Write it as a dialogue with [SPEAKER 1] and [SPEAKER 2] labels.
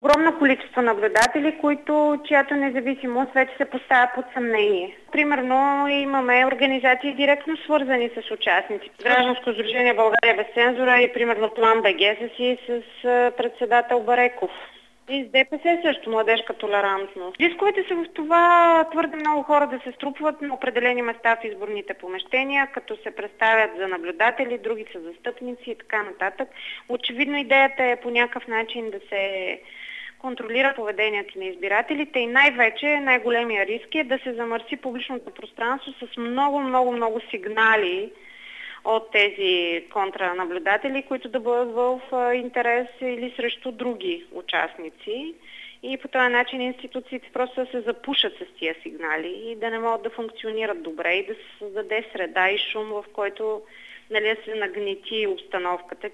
[SPEAKER 1] огромно количество наблюдатели, чиято независимост вече се поставя под съмнение. Примерно имаме организации директно свързани с участници. Гражданско сдружение България без цензура и примерно План БГ с председател Бареков. И с ДПС също, младежка толерантност. Рисковете са в това твърде много хора да се струпват на определени места в изборните помещения, като се представят за наблюдатели, други са застъпници и така нататък. Очевидно идеята е по някакъв начин да се контролира поведението на избирателите и най-вече най-големия риск е да се замърси публичното пространство с много сигнали от тези контранаблюдатели, които да бъдат в интерес или срещу други участници. И по този начин институциите просто да се запушат с тия сигнали и да не могат да функционират добре и да се създаде среда и шум, в който се нагнети обстановката,